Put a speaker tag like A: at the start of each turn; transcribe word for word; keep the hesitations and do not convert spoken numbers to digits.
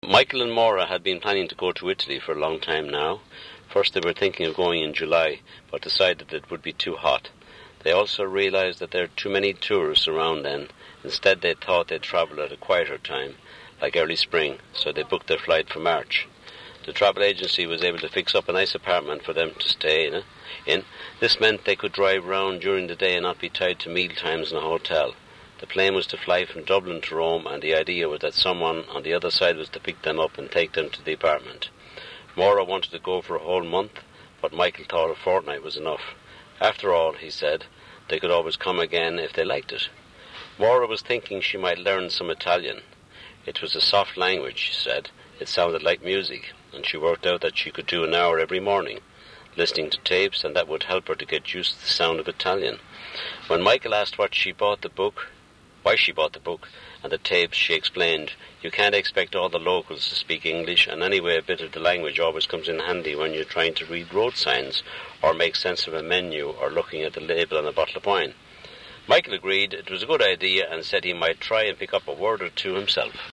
A: Michael and Maura had been planning to go to Italy for a long time now. First they were thinking of going in July, but decided that it would be too hot. They also realised that there are too many tourists around then. Instead they thought they'd travel at a quieter time, like early spring, so they booked their flight for March. The travel agency was able to fix up a nice apartment for them to stay in. in. This meant they could drive around during the day and not be tied to meal times in a hotel. The plane was to fly from Dublin to Rome, and the idea was that someone on the other side was to pick them up and take them to the apartment. Maura wanted to go for a whole month, but Michael thought a fortnight was enough. After all, he said, they could always come again if they liked it. Maura was thinking she might learn some Italian. It was a soft language, she said. It sounded like music, and she worked out that she could do an hour every morning, listening to tapes, and that would help her to get used to the sound of Italian. When Michael asked what she bought the book, why she bought the book and the tapes, she explained, you can't expect all the locals to speak English, and anyway a bit of the language always comes in handy when you're trying to read road signs or make sense of a menu or looking at the label on a bottle of wine. Michael agreed it was a good idea and said he might try and pick up a word or two himself.